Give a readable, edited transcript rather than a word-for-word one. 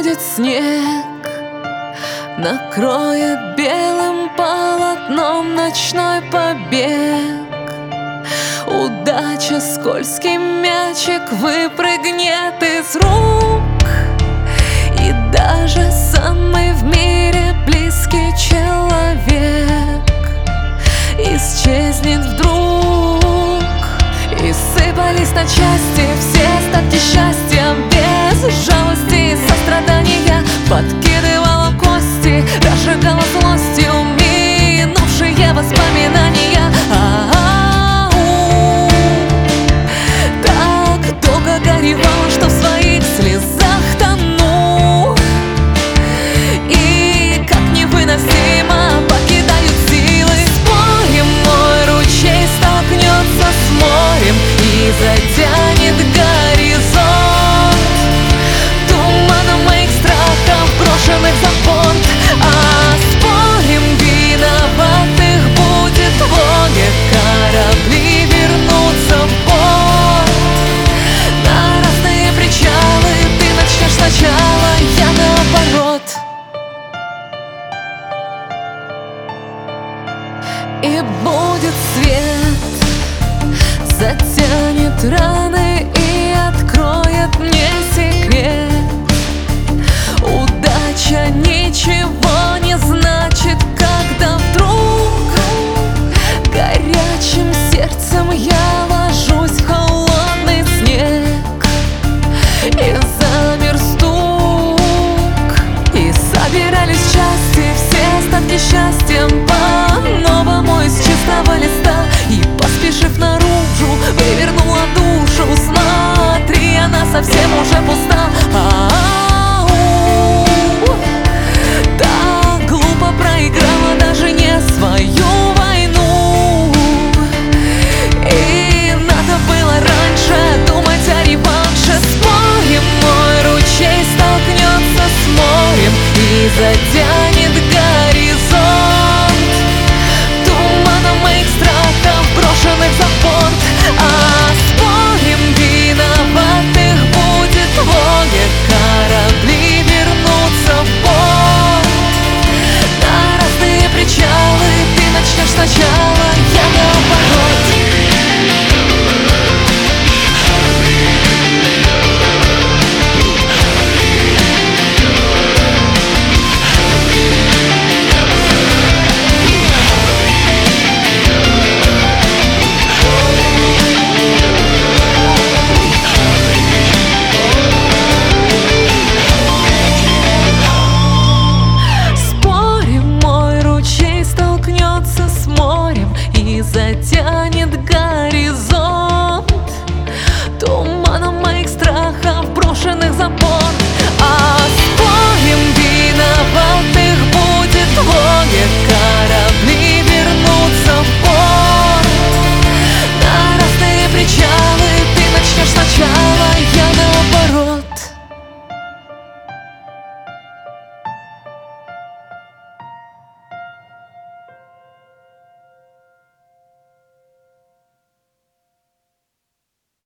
будет снег, накроет белым полотном ночной побег. Удача, скользкий мячик выпрыгнет из рук, и даже самый в мире близкий человек исчезнет вдруг. И сыпались на части все остатки счастья, без жалости и сострадания. Подкидывала кости, разжигала злостью минувшие воспоминания. Так долго горевала, что в своих слезах тону, и как невыносимо покидают силы. Спорим, мой ручей столкнется с морем и затянет горизонт туманом моих страхов, брошенных за борт. А спорим, виноватых будет воля, корабли вернутся в порт. На разные причалы ты начнешь сначала, я наоборот. И будет свет, затянет раны и откроет мне секрет. Удача ничего не значит, когда вдруг горячим сердцем я ложусь в холодный снег, и замер стук, и собирались части все остатки счастья по-новому из чистого листа. И поспешив наружу, вывернула душу, смотри, она совсем уже пуста.